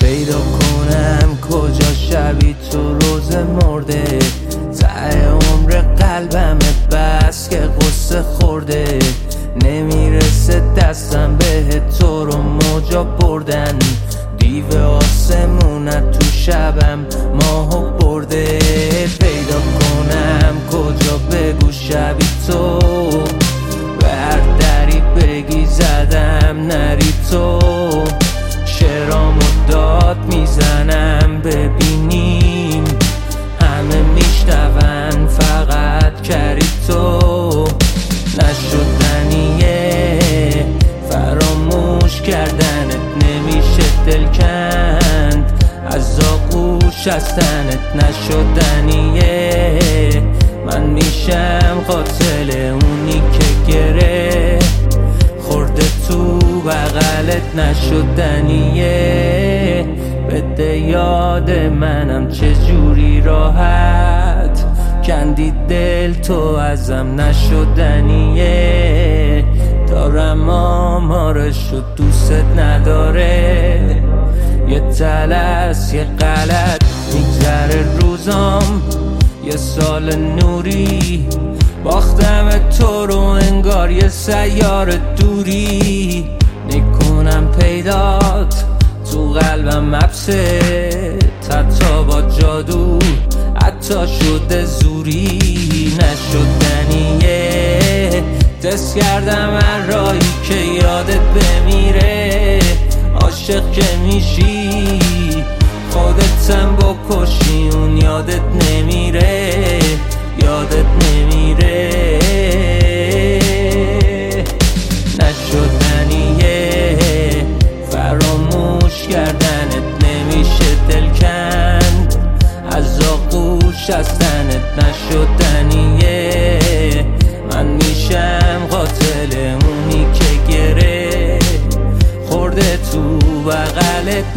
پیدا کنم کجا شبی تو روز مرده، ته عمر قلبم بس که قصه خورده، نمیرسه دستم به تو رو موجا بردن، دیو آسمونت تو شبم ماهو برده. پیدا کنم کجا بگو شبی تو، به هر دری بگی زدم نری تو، شعرامو داد میزنم ببینیم همه میشنون فقط کری تو، نشدنیه فراموش کردنت، نمیشه دل کند از آغوش از تنت، نشدنیه من میشم قاتل اونی که گره خورده تو بغلت، نشدنیه بده یاد منم چجوری راحت کندی دل تو ازم، نشدنیه دارم آمارش و دوست نداره، یه تلس یه غلط میگذره روزام، یه سال نوری باختم تو رو انگار یه سیاره دوری، میکنم پیدات تو قلبم حبسه، حتی با جادو حتی شده زوری، نشدنیه دست کردم من راهی که یادت بمیره، عاشق که میشی خودتم بکشی اون یادت نمیره، یادت نمیره، نشدنیه فراموش کردنت، نمیشه دل کند از آغوش از تنت، نشدنیه من میشم قاتل اونی که گره خورده تو بغلت،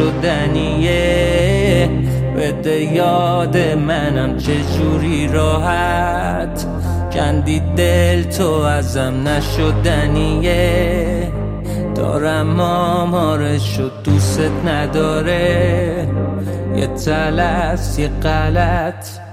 نشدنیه بده یاد منم چجوری راحت کندی دل تو ازم، نشدنیه دارم آمارش و دوست نداره، یه تلس یه غلط